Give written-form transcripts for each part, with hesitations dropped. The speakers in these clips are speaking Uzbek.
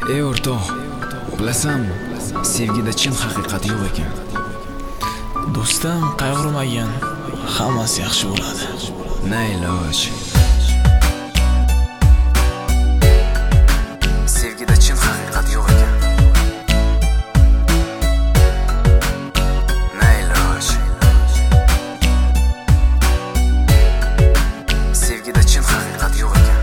Ey o'rtoq, bilasanmi, sevgida chin haqiqat yo'q ekan. Do'stim, qayg'urmagin, hammasi yaxshi bo'ladi. Na iloj. Sevgida chin haqiqat yo'q ekan. Na iloj. Sevgida chin haqiqat yo'q ekan.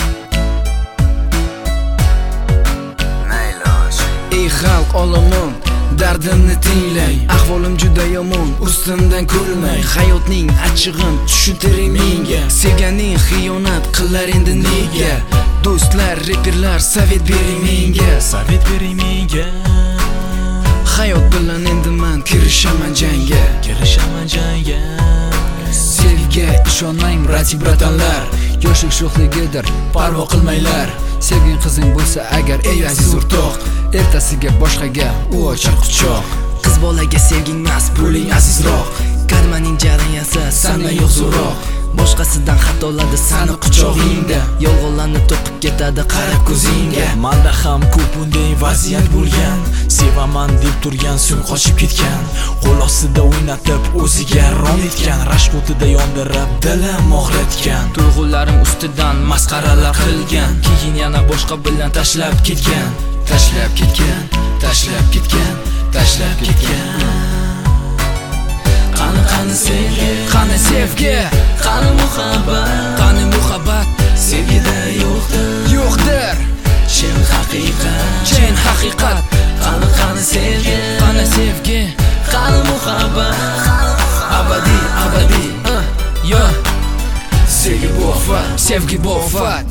Na iloj. Ey xalq olamon, dardimni tinglay, ahvolim juda yomon, ustimdan kulmay. Hayotning achchig'in tushuntiring menga, sevganing xiyonat qilar endi nega? Do'stlar, reperlar, savet bering menga, Savet bering menga. Hayot bilan endi men kirishaman jangga. Sevgiga ishonmang, brati-bratanlar, yoshlik sho'xligidir, parvo qilmanglar. Sevging qizing bo'lsa agar, ey aziz o'rtoq, ertasiga boshqaga u ochar quchoq. Qiz bolaga sevging emas, puling azizroq. Karmaning jarayasi sana yo'q zo'roq. Boshqasidan xatoladi sani quchog'ingda, yolg'onlarni to'qib ketadi qarab ko'zingga. Manda ham ko'p bunday vaziyat bo'lgan, sevaman deb turgan so'ng qochib ketgan, qo'l ostida o'ynatib o'ziga rom etgan, rashk o'tida yondirib dilim og'ritgan, Tuyg'ularim ustidan masxaralar qilgan, keyin yana boshqa bilan tashlab ketgan. Tashlab ketgan, tashlab ketgan, tashlab ketgan. Qani sevgi, qani sevgi, qani muhabbat, qani muhabbat. Sevgida yo'qdir, chin haqiqat. Qani sevgi, qani sevgi, qani muhabbat, abadiy. Yo, sevgi bu ofat, sevgi bu ofat.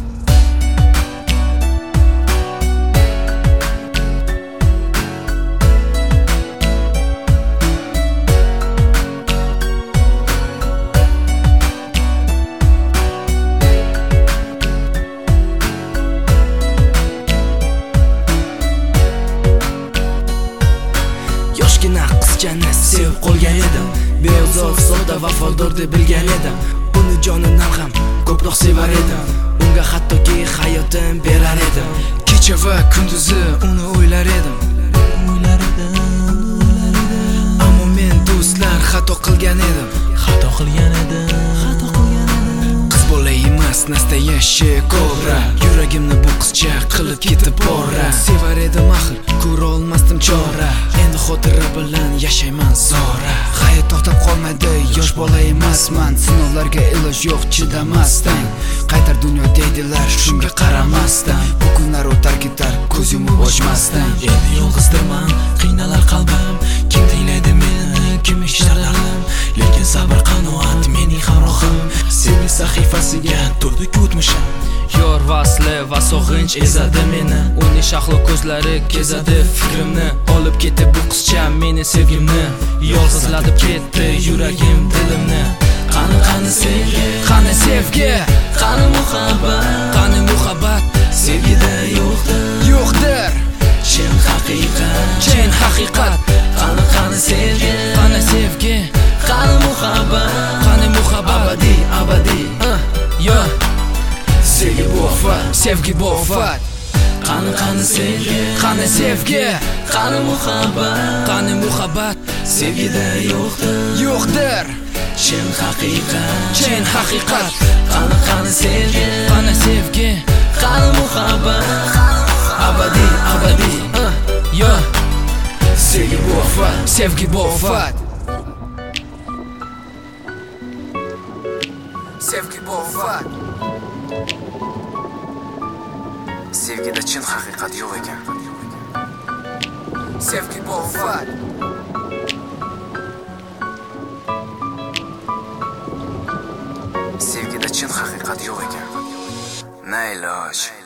Yoshgina qizchani sevib qolgan edim, beozor, sodda, vafodor deb bilgan edim. Uni jonidan ham ko'proq sevar edim, unga hattoki hayotim berar edim. Kecha va kunduzi uni o'ylar edim. Ammo men do'stlar xato qilgan edim. Qiz bola emas, nastoящая kobra. Yuragimni bu qizcha qilib ketib bora. Sevar edim axir, ko'ra olmasdim chora. Endi xotira bilan yashayman zora. Hayot to'xtab qolmaydi, yosh bola emasman. Sinovlarga iloj yo'q, chidamasdan. Qaytar dunyo deydilar, shunga qaramasdan. Bu kunlar o'tar ketar, ko'z yumib ochmasdan. Endi yolg'izdirman, qiynalar qalbim, kim tinglaydi meni, kim eshitadi dardim. Lekin sabr qanoat mening hamrohim, sevgi sahifasiga to'ldi o'tmishim. Yor vasli va sog'inch ezadi meni, uning shahlo ko'zlari kezadi fikrimni. Olib ketdi bu qizcha meni sevgimni, yolg'izlatib ketdi yuragim dilimni. Qani sevgi, qani muhabbat, sevgida yo'qdir, chin haqiqat. Qani sevgi, qani muhabbat, abadiy. Yo, sevgi bu ofat. Qani sevgi, qani muhabbat, sevgida yo'qdir, chin haqiqat. Qani sevgi, qani muhabbat, abadiy. Yo, sevgi bu ofat. Sevgida chin haqiqat yo'q ekan. Sevgi bu ofat. Sevgida chin haqiqat yo'q ekan. Na iloj.